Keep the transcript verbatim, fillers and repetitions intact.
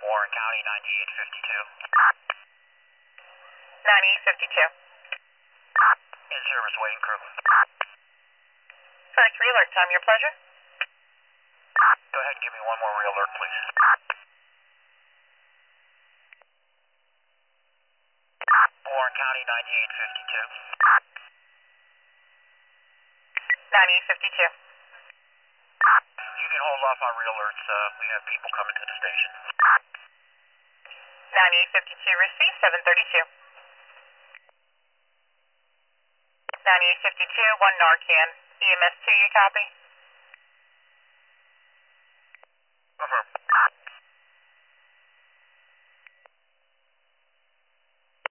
Warren County, ninety-eight fifty-two. ninety-eight fifty-two. In service, waiting crew. First re-alert time, your pleasure. Go ahead and give me one more re-alert, please. Warren County, ninety-eight fifty-two. ninety-eight fifty-two. You can hold off on re-alerts. Uh, we have people coming to the station. ninety-eight fifty-two, receive seven thirty-two. ninety-eight fifty-two, one Narcan. E M S two, you copy? Affirm.